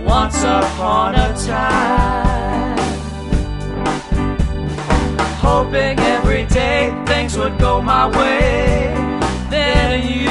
once upon a time. Hoping every day things would go my way, then you